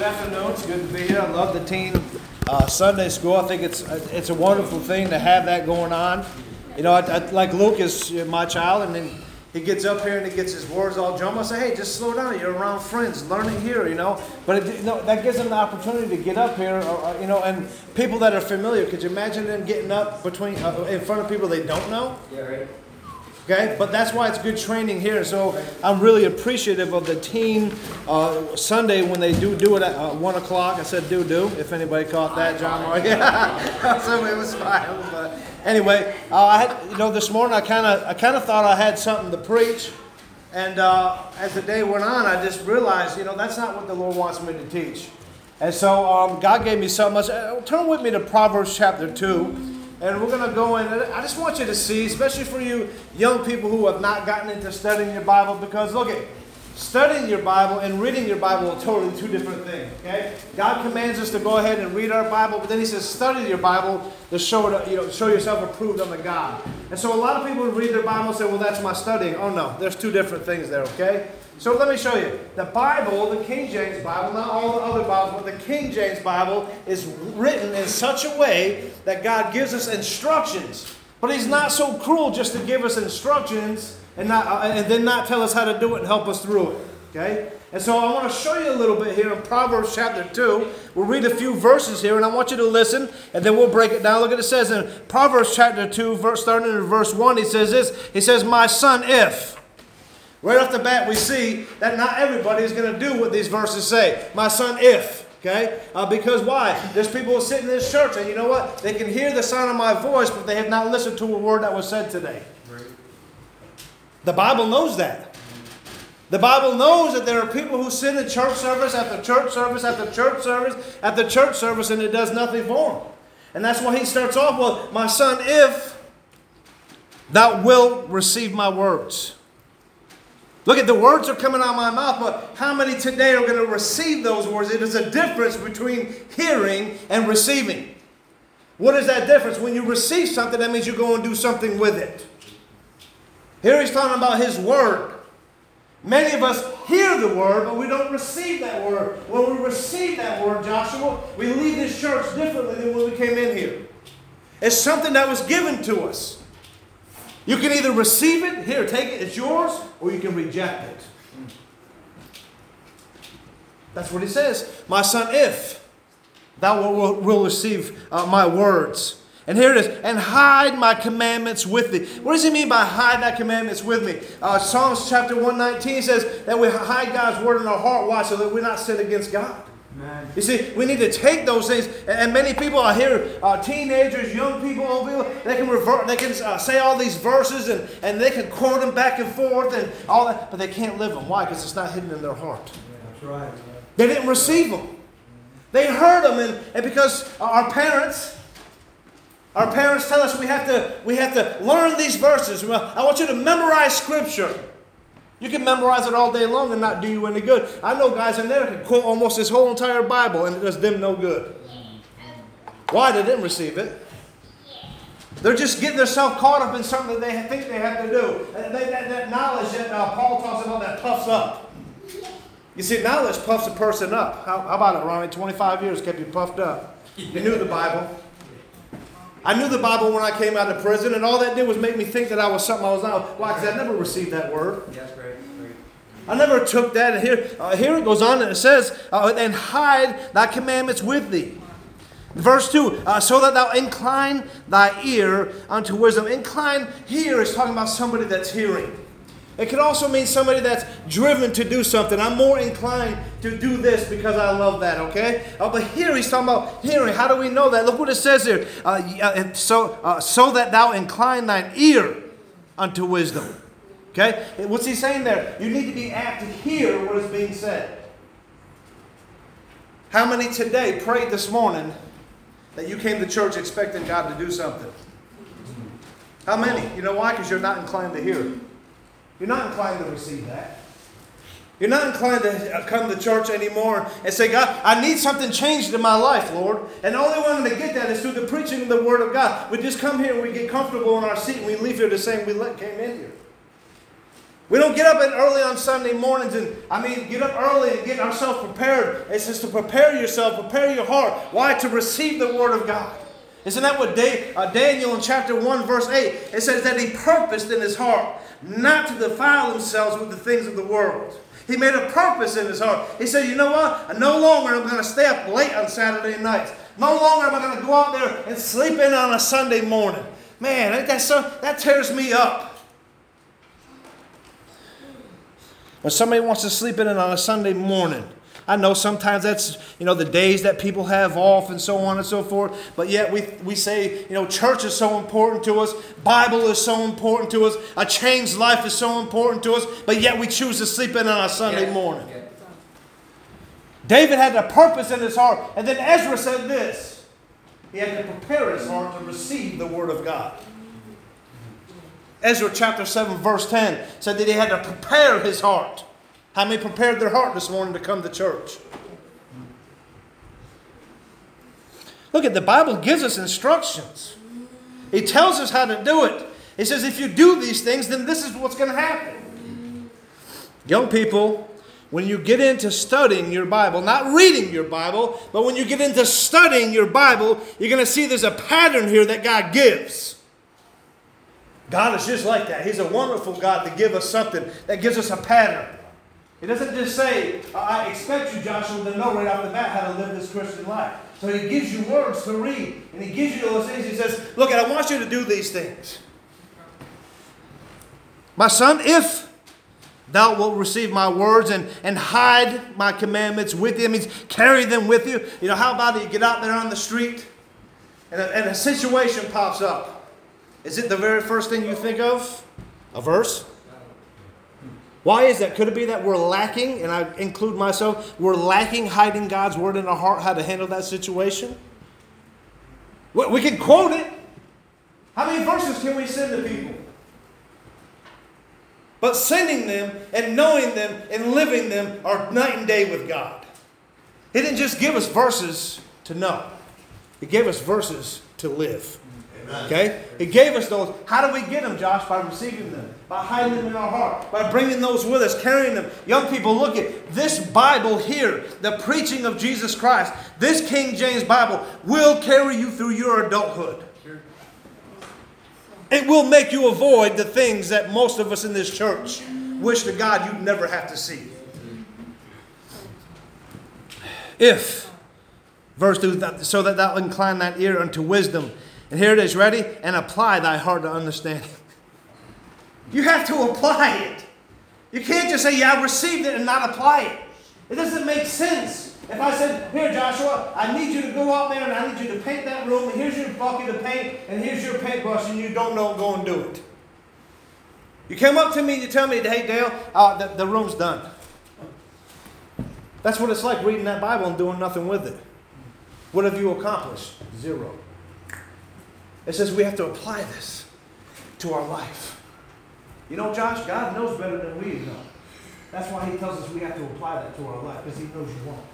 Good afternoon. It's good to be here. I love the teen Sunday school. I think it's a wonderful thing to have that going on. You know, like Luke is my child, and then he gets up here and he gets his words all jumbled. I say, hey, just slow down. You're around friends. Learn it here, you know. But that gives them the opportunity to get up here, you know, and people that are familiar. Could you imagine them getting up in front of people they don't know? Yeah, right. Okay, but that's why it's good training here. So I'm really appreciative of the teen Sunday when they do it at 1 o'clock. I said do, if anybody caught that, John Moore. Yeah, somebody was smiling. But anyway, this morning I kind of thought I had something to preach, and as the day went on, I just realized, that's not what the Lord wants me to teach. And so God gave me something else. Turn with me to Proverbs chapter 2. And we're going to go in. I just want you to see, especially for you young people who have not gotten into studying your Bible, because look at studying your Bible and reading your Bible are totally two different things. Okay? God commands us to go ahead and read our Bible, but then He says, study your Bible to show yourself approved unto God. And so a lot of people read their Bible and say, well, that's my studying. Oh no, there's two different things there. Okay? So let me show you. The Bible, the King James Bible, not all the other Bibles, but the King James Bible is written in such a way that God gives us instructions. But He's not so cruel just to give us instructions and then not tell us how to do it and help us through it. Okay? And so I want to show you a little bit here in Proverbs chapter 2. We'll read a few verses here, and I want you to listen, and then we'll break it down. Look at it says in Proverbs chapter 2, starting in verse 1, he says this. He says, my son, if... Right off the bat, we see that not everybody is going to do what these verses say. My son, if. Okay? Because why? There's people who sit in this church, and you know what? They can hear the sound of my voice, but they have not listened to a word that was said today. Right. The Bible knows that. The Bible knows that there are people who sit in church service after church service after church service after church service, and it does nothing for them. And that's why he starts off, well, my son, if thou wilt receive my words. Look at the words are coming out of my mouth, but how many today are going to receive those words? It is a difference between hearing and receiving. What is that difference? When you receive something, that means you go and do something with it. Here he's talking about his word. Many of us hear the word, but we don't receive that word. When we receive that word, Joshua, we leave this church differently than when we came in here. It's something that was given to us. You can either receive it, here, take it, it's yours, or you can reject it. That's what he says. My son, if thou will receive my words. And here it is. And hide my commandments with thee. What does he mean by hide thy commandments with me? Psalms chapter 119 says that we hide God's word in our heart. Why? So that we not sin against God. Man. You see, we need to take those things, and many people are here, teenagers, young people, old people, they can say all these verses and they can quote them back and forth and all that, but they can't live them. Why? Because it's not hidden in their heart. Yeah, that's right. They didn't receive them. They heard them, and because our parents tell us we have to learn these verses. I want you to memorize Scripture. You can memorize it all day long and not do you any good. I know guys in there can quote almost this whole entire Bible and it does them no good. Why? They didn't receive it. They're just getting themselves caught up in something that they think they have to do. That knowledge that Paul talks about that puffs up. You see, knowledge puffs a person up. How about it, Ronnie? 25 years kept you puffed up. You knew the Bible. I knew the Bible when I came out of prison, and all that did was make me think that I was something I was not. Why? Because I never received that word. Yes, right. I never took that. And here it goes on, and it says, and hide thy commandments with thee. Verse 2, so that thou incline thy ear unto wisdom. Incline here is talking about somebody that's hearing. It could also mean somebody that's driven to do something. I'm more inclined to do this because I love that, okay? But here he's talking about hearing. How do we know that? Look what it says here. So that thou incline thine ear unto wisdom. Okay? What's he saying there? You need to be apt to hear what is being said. How many today prayed this morning that you came to church expecting God to do something? How many? You know why? Because you're not inclined to hear. You're not inclined to receive that. You're not inclined to come to church anymore and say, God, I need something changed in my life, Lord. And the only way to get that is through the preaching of the Word of God. We just come here and we get comfortable in our seat and we leave here the same we came in here. We don't get up early on Sunday mornings and, get up early and get ourselves prepared. It says to prepare yourself, prepare your heart. Why? To receive the Word of God. Isn't that what Daniel in chapter 1 verse 8, it says that he purposed in his heart not to defile themselves with the things of the world. He made a purpose in his heart. He said, you know what? No longer am I going to stay up late on Saturday nights. No longer am I going to go out there and sleep in on a Sunday morning. Man, that tears me up. When somebody wants to sleep in on a Sunday morning, I know sometimes that's, the days that people have off and so on and so forth. But yet we say, church is so important to us. Bible is so important to us. A changed life is so important to us. But yet we choose to sleep in on a Sunday morning. Yeah. David had a purpose in his heart. And then Ezra said this. He had to prepare his heart to receive the Word of God. Ezra chapter 7 verse 10 said that he had to prepare his heart. How many prepared their heart this morning to come to church? Look at the Bible gives us instructions. It tells us how to do it. It says if you do these things, then this is what's going to happen. Young people, when you get into studying your Bible, not reading your Bible, but when you get into studying your Bible, you're going to see there's a pattern here that God gives. God is just like that. He's a wonderful God to give us something that gives us a pattern. He doesn't just say, I expect you, Joshua, to know right off the bat how to live this Christian life. So he gives you words to read. And he gives you those things. He says, look, I want you to do these things. My son, if thou wilt receive my words and hide my commandments with you, that means carry them with you. How about it? You get out there on the street and a situation pops up. Is it the very first thing you think of? A verse? Why is that? Could it be that we're lacking, and I include myself, we're lacking hiding God's Word in our heart, how to handle that situation? We can quote it. How many verses can we send to people? But sending them and knowing them and living them are night and day with God. He didn't just give us verses to know. He gave us verses to live. Okay? He gave us those. How do we get them, Josh? By receiving them. By hiding them in our heart. By bringing those with us, carrying them. Young people, look at this Bible here. The preaching of Jesus Christ. This King James Bible will carry you through your adulthood. It will make you avoid the things that most of us in this church wish to God you'd never have to see. If, verse 2, so that thou incline thine ear unto wisdom. And here it is, ready? And apply thy heart to understanding. You have to apply it. You can't just say, yeah, I received it and not apply it. It doesn't make sense. If I said, here, Joshua, I need you to go out there and I need you to paint that room, and here's your bucket of paint, and here's your paintbrush, and you don't know, go and do it. You come up to me and you tell me, hey, Dale, the room's done. That's what it's like reading that Bible and doing nothing with it. What have you accomplished? Zero. It says we have to apply this to our life. You know, Josh, God knows better than we know. That's why He tells us we have to apply that to our life, because He knows you won't.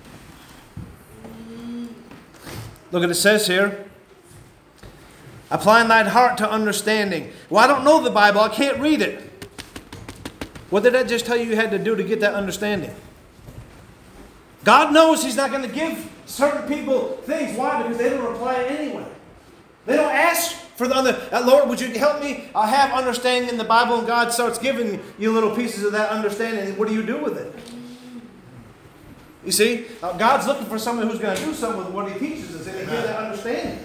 Look at it says here. Applying thine heart to understanding. Well, I don't know the Bible. I can't read it. What did that just tell you had to do to get that understanding? God knows He's not going to give certain people things. Why? Because they don't apply it anyway. They don't ask for the other. Lord, would you help me have understanding in the Bible? And God starts giving you little pieces of that understanding. What do you do with it? You see, God's looking for someone who's going to do something with what He teaches us and to give that understanding.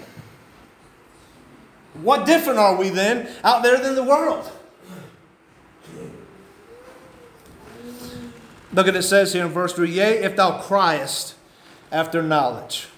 What different are we then out there than the world? Look at it says here in verse 3, yea, if thou criest after knowledge.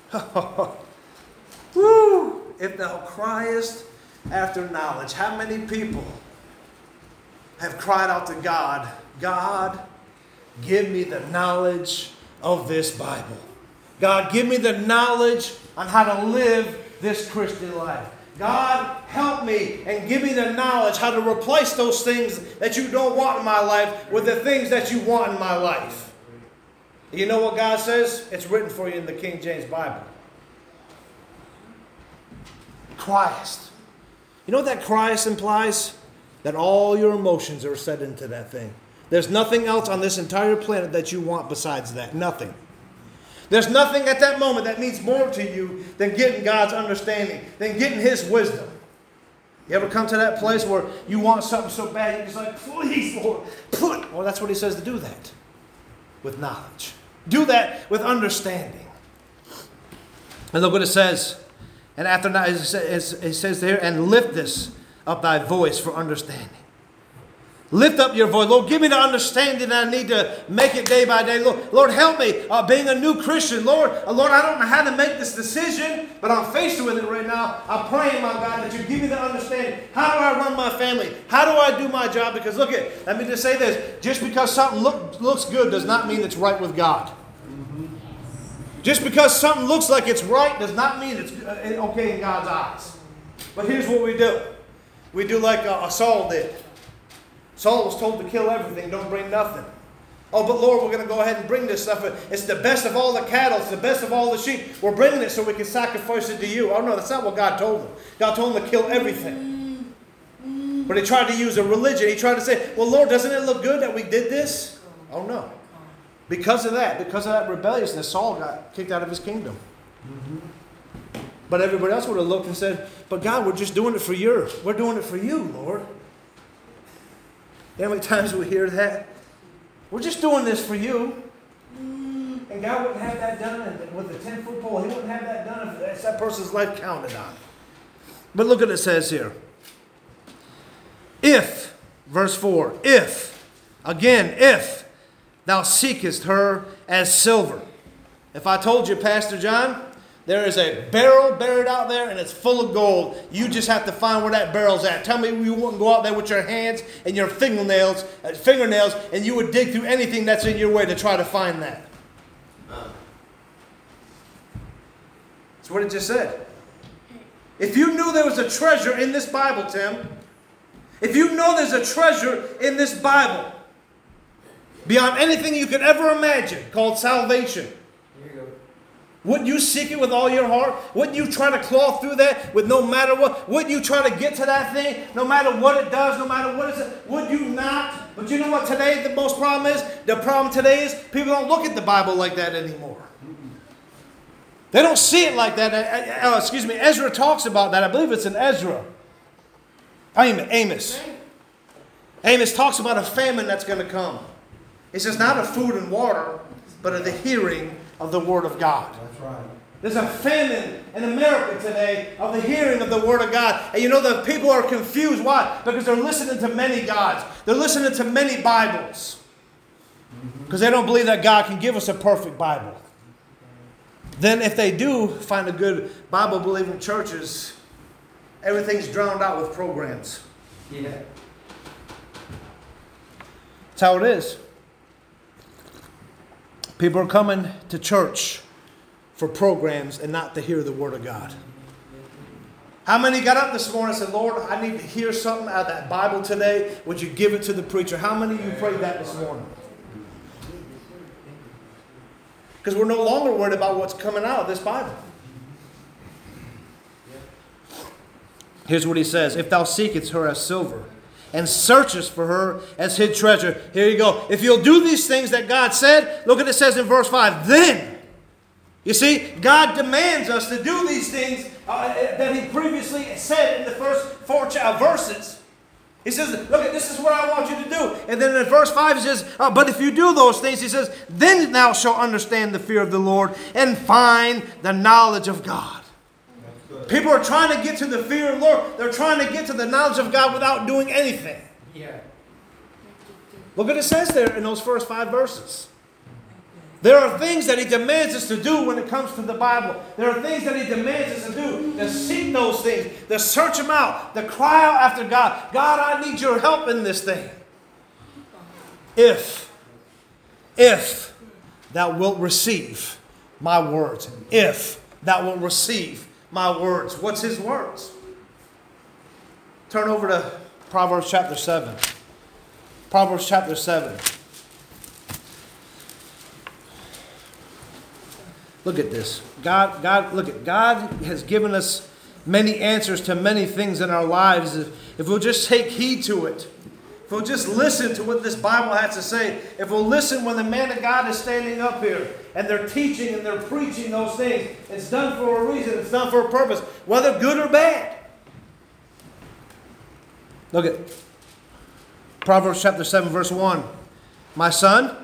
Woo! If thou criest after knowledge. How many people have cried out to God, God, give me the knowledge of this Bible. God, give me the knowledge on how to live this Christian life. God, help me and give me the knowledge how to replace those things that you don't want in my life with the things that you want in my life. You know what God says? It's written for you in the King James Bible. Christ. You know what that Christ implies? that all your emotions are set into that thing. There's nothing else on this entire planet that you want besides that. Nothing. There's nothing at that moment that means more to you than getting God's understanding, than getting His wisdom. You ever come to that place where you want something so bad, you're just like, please, Lord, put. Well, that's what He says to do that. With knowledge. Do that with understanding. And look what it says. And after that, it says there, and lift this up thy voice for understanding. Lift up your voice. Lord, give me the understanding that I need to make it day by day. Lord, help me being a new Christian. Lord, I don't know how to make this decision, but I'm faced with it right now. I'm praying, my God, that you give me the understanding. How do I run my family? How do I do my job? Because look let me just say this. Just because something looks good does not mean it's right with God. Just because something looks like it's right does not mean it's okay in God's eyes. But here's what we do. We do like Saul did. Saul was told to kill everything, don't bring nothing. Oh, but Lord, we're going to go ahead and bring this stuff. It's the best of all the cattle. It's the best of all the sheep. We're bringing it so we can sacrifice it to you. Oh, no, that's not what God told him. God told him to kill everything. But he tried to use a religion. He tried to say, well, Lord, doesn't it look good that we did this? Oh, no. Because of that rebelliousness, Saul got kicked out of his kingdom. But everybody else would have looked and said, but God, we're just doing it for you. We're doing it for you, Lord. You know how many times we hear that? We're just doing this for you. And God wouldn't have that done with a 10-foot pole. He wouldn't have that done if that person's life counted on. But look what it says here. If, verse 4, if thou seekest her as silver. If I told you, Pastor John, there is a barrel buried out there and it's full of gold. You just have to find where that barrel's at. Tell me you wouldn't go out there with your hands and your fingernails, and you would dig through anything that's in your way to try to find that. That's what it just said. If you knew there was a treasure in this Bible, Tim, if you know there's a treasure in this Bible, beyond anything you could ever imagine, called salvation, wouldn't you seek it with all your heart? Wouldn't you try to claw through that with no matter what? Wouldn't you try to get to that thing no matter what it does, no matter what it is? Would you not? But you know what today the most problem is? The problem today is people don't look at the Bible like that anymore. They don't see it like that. Ezra talks about that. I believe it's in Ezra. Amos. Amos talks about a famine that's going to come. He says not of food and water, but of the hearing of the Word of God. That's right. There's a famine in America today of the hearing of the Word of God. And you know the people are confused. Why? Because they're listening to many gods. They're listening to many Bibles. Because they don't believe that God can give us a perfect Bible. Then if they do find a good Bible-believing churches, everything's drowned out with programs. Yeah. That's how it is. People are coming to church for programs and not to hear the Word of God. How many got up this morning and said, Lord, I need to hear something out of that Bible today. Would you give it to the preacher? How many of you prayed that this morning? Because we're no longer worried about what's coming out of this Bible. Here's what he says. If thou seekest her as silver, and searchest for her as hid treasure. Here you go. If you'll do these things that God said, look what it says in verse 5. Then, you see, God demands us to do these things that He previously said in the first 4 verses. He says, look, this is what I want you to do. And then in verse 5 he says, but if you do those things, he says, then thou shalt understand the fear of the Lord and find the knowledge of God. People are trying to get to the fear of the Lord. They're trying to get to the knowledge of God without doing anything. Yeah. Look what it says there in those first 5 verses. There are things that He demands us to do when it comes to the Bible. There are things that He demands us to do, to seek those things, to search them out, to cry out after God. God, I need your help in this thing. If thou wilt receive my words. If thou wilt receive my words. What's His words? Turn over to Proverbs chapter 7. Proverbs chapter 7. Look at this. God has given us many answers to many things in our lives if we'll just take heed to it. If we'll just listen to what this Bible has to say. If we'll listen when the man of God is standing up here and they're teaching and they're preaching those things. It's done for a reason. It's done for a purpose, whether good or bad. Look at Proverbs chapter 7, verse 1. My son,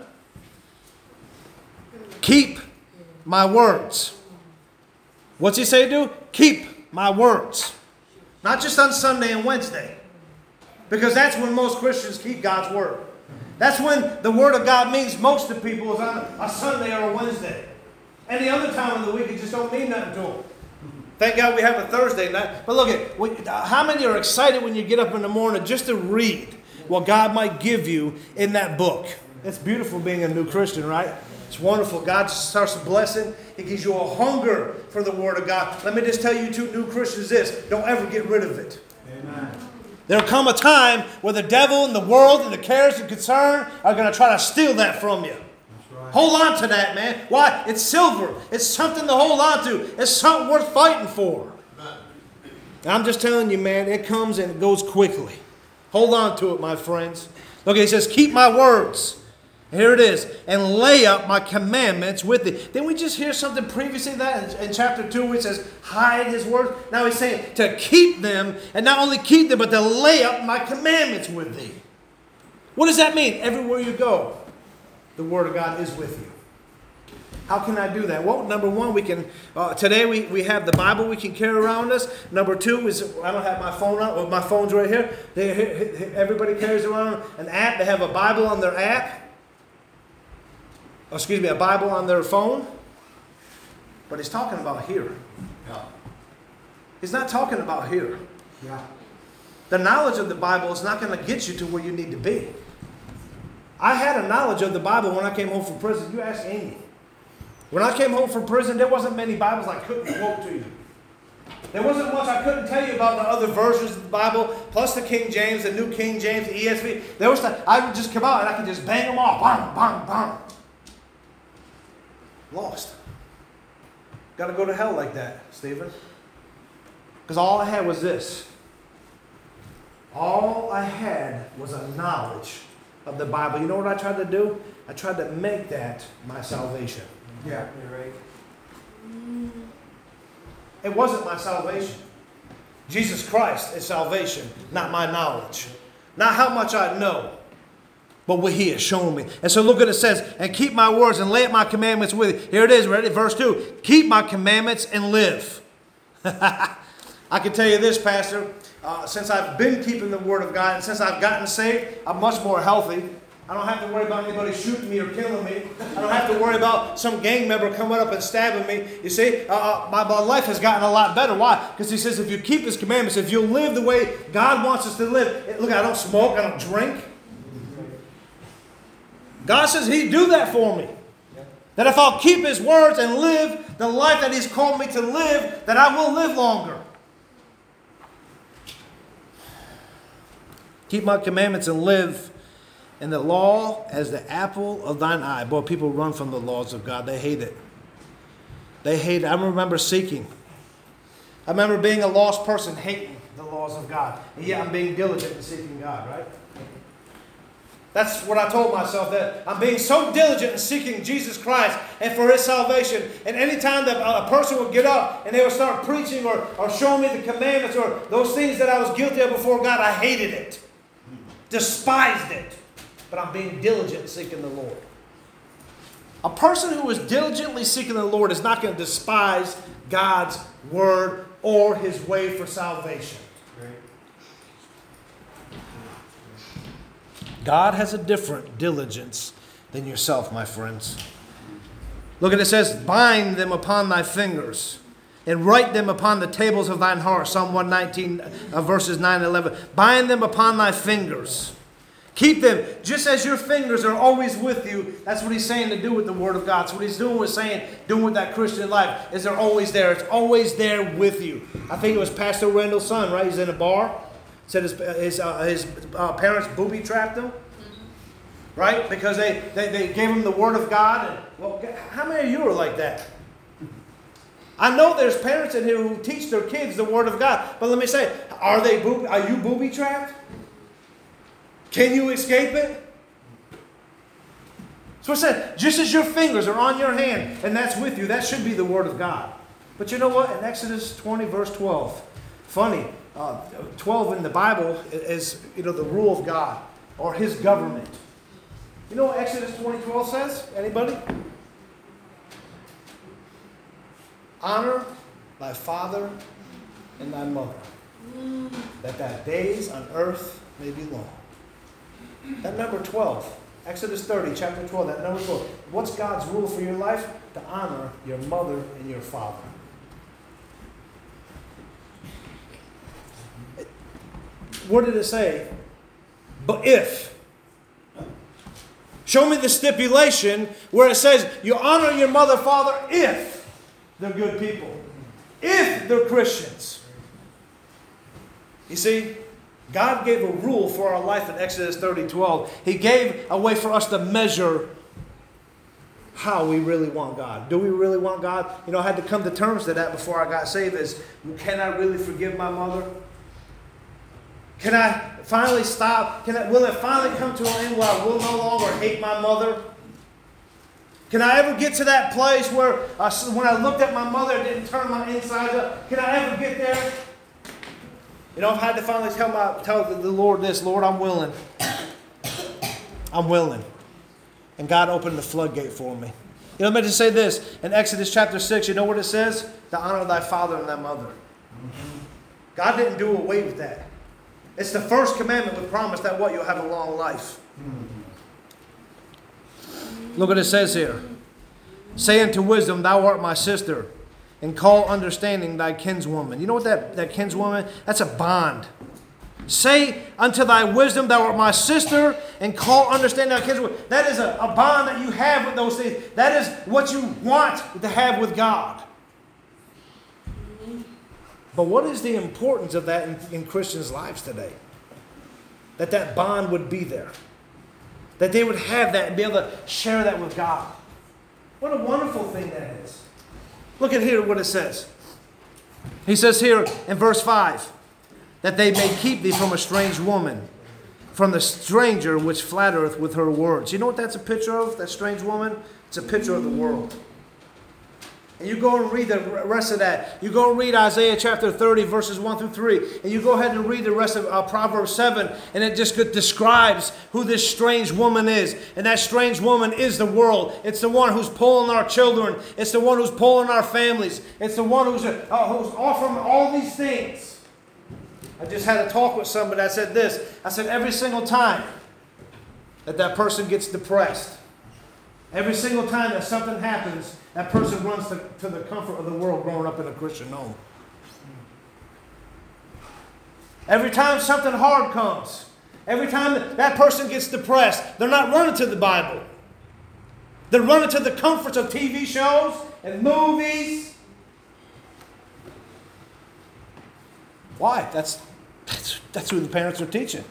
keep my words. What's he say to do? Keep my words. Not just on Sunday and Wednesday. Because that's when most Christians keep God's word. That's when the word of God means most to people is on a Sunday or a Wednesday. Any other time of the week, it just don't mean nothing to them. Thank God we have a Thursday night. But look, how many are excited when you get up in the morning just to read what God might give you in that book? It's beautiful being a new Christian, right? It's wonderful. God starts blessing. He gives you a hunger for the Word of God. Let me just tell you two new Christians this. Don't ever get rid of it. Amen. There'll come a time where the devil and the world and the cares and concern are going to try to steal that from you. Right. Hold on to that, man. Why? It's silver. It's something to hold on to. It's something worth fighting for. And I'm just telling you, man, it comes and it goes quickly. Hold on to it, my friends. Look, he says, keep my words. Here it is. And lay up my commandments with thee. Didn't we just hear something previously that in chapter 2 where it says, hide his words? Now he's saying to keep them, and not only keep them, but to lay up my commandments with thee. What does that mean? Everywhere you go, the Word of God is with you. How can I do that? Well, number one, we can, today we have the Bible we can carry around us. Number two is, I don't have my phone on, well, my phone's right here. Everybody carries around an app. They have a Bible on their app. A Bible on their phone. But he's talking about here. Yeah. He's not talking about here. Yeah. The knowledge of the Bible is not going to get you to where you need to be. I had a knowledge of the Bible when I came home from prison. You ask Amy. When I came home from prison, there wasn't many Bibles I couldn't quote to you. There wasn't much I couldn't tell you about the other versions of the Bible, plus the King James, the New King James, the ESV. There was I would just come out and I could just bang them off. Bang, bang, bang. Lost. Got to go to hell like that, Stephen. Because all I had was this. All I had was a knowledge of the Bible. You know what I tried to do? I tried to make that my salvation. Yeah, you're right. It wasn't my salvation. Jesus Christ is salvation, not my knowledge. Not how much I know, but what He has shown me. And so look what it says, and keep my words and lay up my commandments with you. Here it is, ready? Verse 2. Keep my commandments and live. I can tell you this, Pastor. Since I've been keeping the Word of God and since I've gotten saved, I'm much more healthy. I don't have to worry about anybody shooting me or killing me. I don't have to worry about some gang member coming up and stabbing me. You see, my life has gotten a lot better. Why? Because He says if you keep His commandments, if you live the way God wants us to live. Look, I don't smoke, I don't drink. God says He'd do that for me. That if I'll keep His words and live the life that He's called me to live, that I will live longer. Keep my commandments and live. And the law as the apple of thine eye. Boy, people run from the laws of God. They hate it. They hate it. I remember seeking. I remember being a lost person hating the laws of God. And yet I'm being diligent in seeking God, right? That's what I told myself, that I'm being so diligent in seeking Jesus Christ and for His salvation. And anytime that a person would get up and they would start preaching or showing me the commandments or those things that I was guilty of before God, I hated it. Despised it. But I'm being diligent in seeking the Lord. A person who is diligently seeking the Lord is not going to despise God's word or His way for salvation. God has a different diligence than yourself, my friends. Look at it, says, bind them upon thy fingers and write them upon the tables of thine heart. Psalm 119, verses 9 and 11. Bind them upon thy fingers. Keep them, just as your fingers are always with you. That's what He's saying to do with the Word of God. So what He's doing with that Christian life is they're always there. It's always there with you. I think it was Pastor Randall's son, right? He's in a bar. Said his parents booby trapped him. Right? Because they gave him the Word of God. And, well, how many of you are like that? I know there's parents in here who teach their kids the Word of God. But let me say, are you booby-trapped? Can you escape it? So I said, just as your fingers are on your hand and that's with you, that should be the Word of God. But you know what? In Exodus 20, verse 12, funny, 12 in the Bible is, the rule of God or His government. You know what Exodus 20:12 says? Anybody? Honor thy father and thy mother, that thy days on earth may be long. That number 12, Exodus 30, chapter 12, that number 12. What's God's rule for your life? To honor your mother and your father. What did it say? But if. Show me the stipulation where it says you honor your mother, father if they're good people. If they're Christians. You see, God gave a rule for our life in Exodus 30:12. He gave a way for us to measure how we really want God. Do we really want God? I had to come to terms to that before I got saved. Can I really forgive my mother? Can I finally stop? Will it finally come to an end where I will no longer hate my mother? Can I ever get to that place where when I looked at my mother, it didn't turn my insides up? Can I ever get there? I've had to finally tell the Lord this. Lord, I'm willing. I'm willing. And God opened the floodgate for me. Let me just say this. In Exodus chapter 6, you know what it says? To honor thy father and thy mother. God didn't do away with that. It's the first commandment with promise that what? You'll have a long life. Look what it says here. Say unto wisdom, thou art my sister, and call understanding thy kinswoman. You know what that kinswoman? That's a bond. Say unto thy wisdom, thou art my sister, and call understanding thy kinswoman. That is a bond that you have with those things. That is what you want to have with God. But what is the importance of that in Christians' lives today? That bond would be there. That they would have that and be able to share that with God. What a wonderful thing that is. Look at here what it says. He says here in verse 5, that they may keep thee from a strange woman, from the stranger which flattereth with her words. You know what that's a picture of, that strange woman? It's a picture of the world. And you go and read the rest of that. You go and read Isaiah chapter 30, verses 1 through 3. And you go ahead and read the rest of Proverbs 7. And it just describes who this strange woman is. And that strange woman is the world. It's the one who's pulling our children. It's the one who's pulling our families. It's the one who's offering all these things. I just had a talk with somebody that said this. I said every single time that person gets depressed, every single time that something happens, that person runs to the comfort of the world growing up in a Christian home. Every time something hard comes, every time that person gets depressed, they're not running to the Bible. They're running to the comforts of TV shows and movies. Why? That's who the parents are teaching.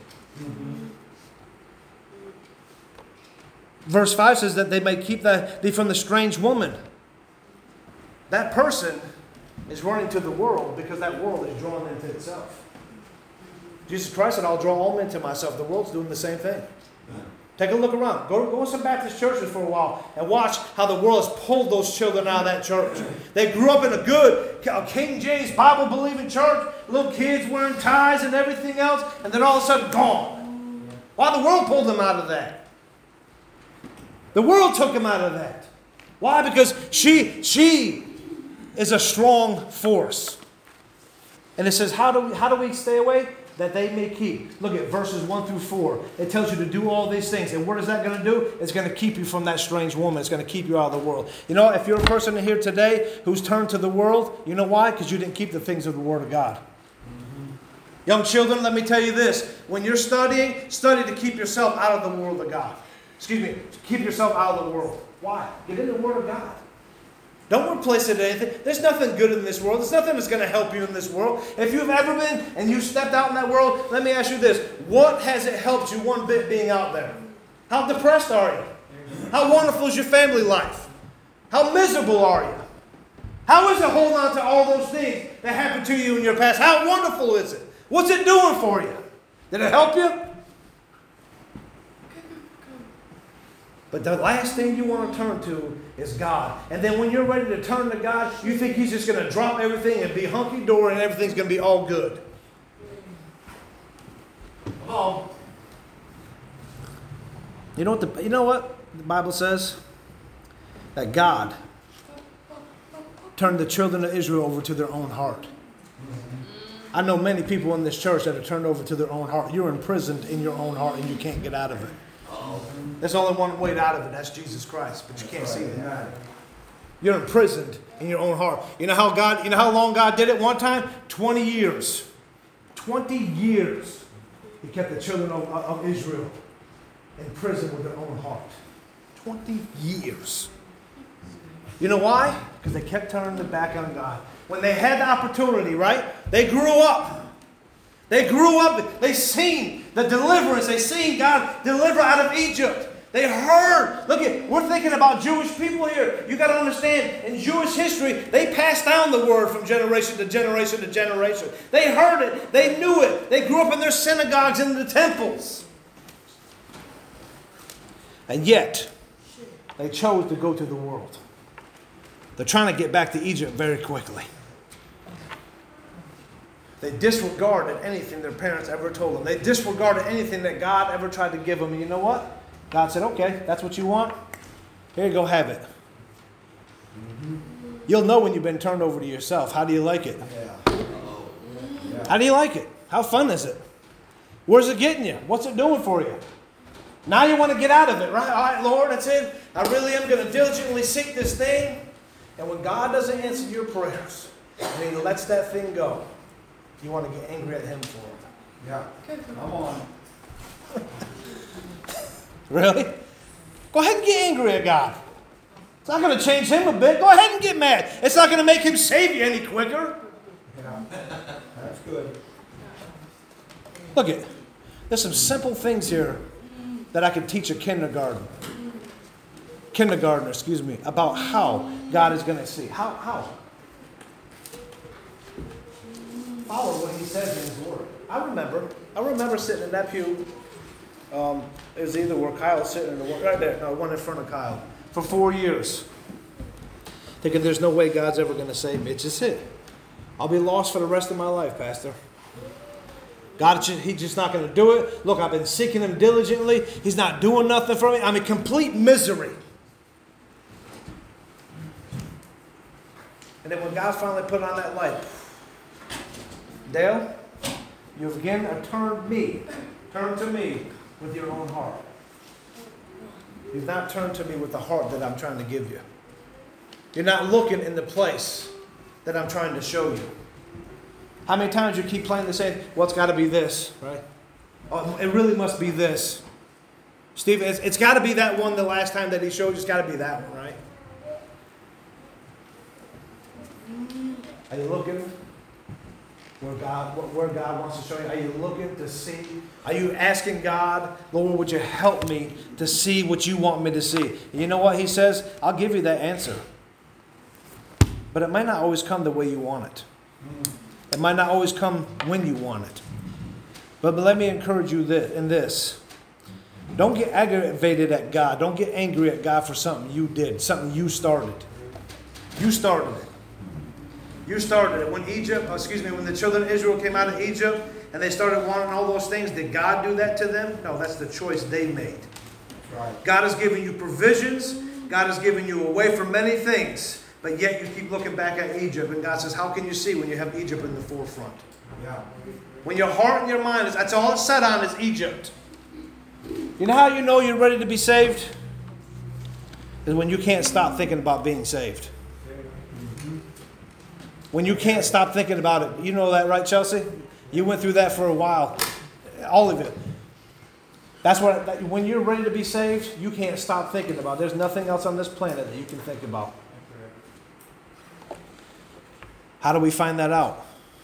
Verse 5 says that they may keep thee from the strange woman. That person is running to the world because that world is drawn into itself. Jesus Christ said, I'll draw all men to myself. The world's doing the same thing. Take a look around. Go to some Baptist churches for a while and watch how the world has pulled those children out of that church. They grew up in a good King James Bible-believing church, little kids wearing ties and everything else, and then all of a sudden gone. Why? The world pulled them out of that. The world took him out of that. Why? Because she is a strong force. And it says, how do we stay away? That they may keep. Look at verses 1 through 4. It tells you to do all these things. And what is that going to do? It's going to keep you from that strange woman. It's going to keep you out of the world. You know, if you're a person in here today who's turned to the world, you know why? Because you didn't keep the things of the Word of God. Young children, let me tell you this. When you're studying, study to keep yourself out of the world of God. Keep yourself out of the world. Why? Get in the Word of God. Don't replace it with anything. There's nothing good in this world. There's nothing that's going to help you in this world. If you've ever been and you stepped out in that world, let me ask you this. What has it helped you one bit being out there? How depressed are you? How wonderful is your family life? How miserable are you? How is it holding on to all those things that happened to you in your past? How wonderful is it? What's it doing for you? Did it help you? But the last thing you want to turn to is God. And then when you're ready to turn to God, you think He's just going to drop everything and be hunky-dory and everything's going to be all good. Oh. You know what the Bible says? That God turned the children of Israel over to their own heart. I know many people in this church that are turned over to their own heart. You're imprisoned in your own heart and you can't get out of it. There's only one way out of it. That's Jesus Christ. But you can't see that. You're imprisoned in your own heart. You know how long God did it one time? 20 years. 20 years. He kept the children of Israel in prison with their own heart. 20 years. You know why? Because they kept turning their back on God. When they had the opportunity, right? They grew up. They grew up. They seen the deliverance. They seen God deliver out of Egypt. They heard. Look, we're thinking about Jewish people here. You got to understand, in Jewish history, they passed down the word from generation to generation to generation. They heard it. They knew it. They grew up in their synagogues and the temples. And yet, they chose to go to the world. They're trying to get back to Egypt very quickly. They disregarded anything their parents ever told them. They disregarded anything that God ever tried to give them. And you know what? God said, okay, that's what you want? Here you go, have it. You'll know when you've been turned over to yourself. How do you like it? How do you like it? How fun is it? Where's it getting you? What's it doing for you? Now you want to get out of it, right? All right, Lord, that's it. I really am going to diligently seek this thing. And when God doesn't answer your prayers, and He lets that thing go, you want to get angry at Him for it. Yeah. Come on. Really? Go ahead and get angry at God. It's not going to change Him a bit. Go ahead and get mad. It's not going to make Him save you any quicker. Yeah. That's good. Look there's some simple things here that I could teach a kindergartner, about how God is going to see. How? Follow what He says in His Word. I remember sitting in that pew. It was either where Kyle was sitting or right there. No, one in front of Kyle. For 4 years. Thinking there's no way God's ever going to save me. It's just it. I'll be lost for the rest of my life, Pastor. God, He's just not going to do it. Look, I've been seeking Him diligently. He's not doing nothing for me. I'm in complete misery. And then when God finally put on that light, Dale, you again have turned to me with your own heart. You've not turned to me with the heart that I'm trying to give you. You're not looking in the place that I'm trying to show you. How many times you keep playing the same, well, it's got to be this, right? Oh, it really must be this. Steve, it's got to be that one the last time that He showed you. It's got to be that one, right? Are you looking where God wants to show you? Are you looking to see? Are you asking God, Lord, would you help me to see what you want me to see? And you know what He says? I'll give you that answer. But it might not always come the way you want it. It might not always come when you want it. But let me encourage you in this. Don't get aggravated at God. Don't get angry at God for something you did, something you started. You started it. You started it. When the children of Israel came out of Egypt and they started wanting all those things, did God do that to them? No, that's the choice they made. Right. God has given you provisions. God has given you away from many things. But yet you keep looking back at Egypt. And God says, how can you see when you have Egypt in the forefront? Yeah. When your heart and your mind that's all it's set on is Egypt. You know how you know you're ready to be saved? Is when you can't stop thinking about being saved. When you can't stop thinking about it. You know that, right, Chelsea? You went through that for a while. All of it. That's what, when you're ready to be saved, you can't stop thinking about it. There's nothing else on this planet that you can think about. How do we find that out?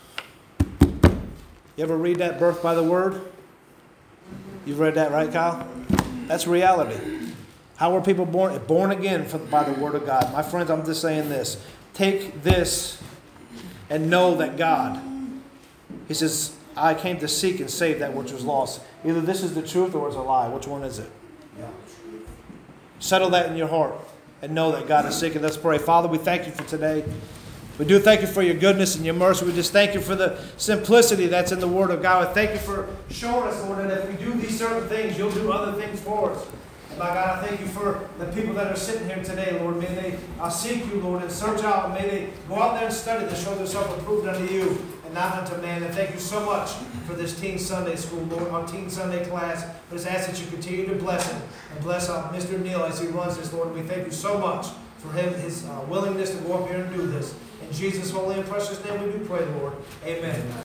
You ever read that Birth by the Word? You've read that, right, Kyle? That's reality. How were people born? Born again by the Word of God. My friends, I'm just saying this. take this and know that God, he says, I came to seek and save that which was lost. Either this is the truth or it's a lie. Which one is it? Yeah. Settle that in your heart and know that God is seeking. Let's pray. Father, we thank you for today. We do thank you for your goodness and your mercy. We just thank you for the simplicity that's in the Word of God. We thank you for showing us, Lord, that if we do these certain things, you'll do other things for us. And my God, I thank you for the people that are sitting here today, Lord. May they seek you, Lord, and search out. And may they go out there and study to show themselves approved unto you and not unto man. And thank you so much for this Teen Sunday School, Lord, our Teen Sunday class. I just ask that you continue to bless him and bless Mr. Neal as he runs this, Lord. And we thank you so much for him, his willingness to go up here and do this. In Jesus' holy and precious name we do pray, Lord. Amen.